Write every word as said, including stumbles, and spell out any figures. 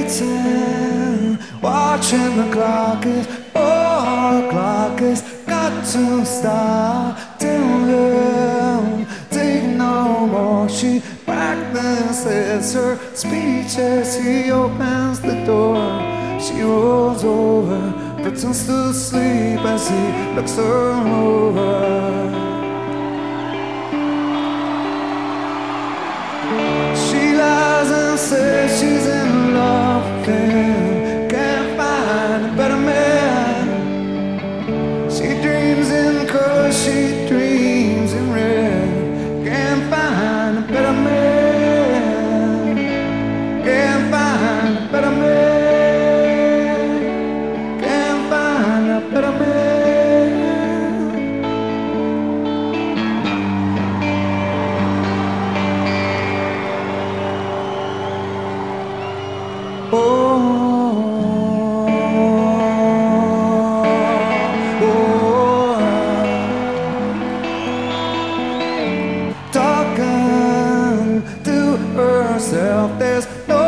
waiting, watching the clock is, oh, the clock is got to stop. Tell him, take no more. She practices her speech as he opens the door. She rolls over, pretends to sleep as he looks her over. She lies and says she's in love again, can't find a better man. She dreams in color, she dreams in red, can't find a better man, can't find a better man, can't find a better man. Oh, oh, talking to herself, there's no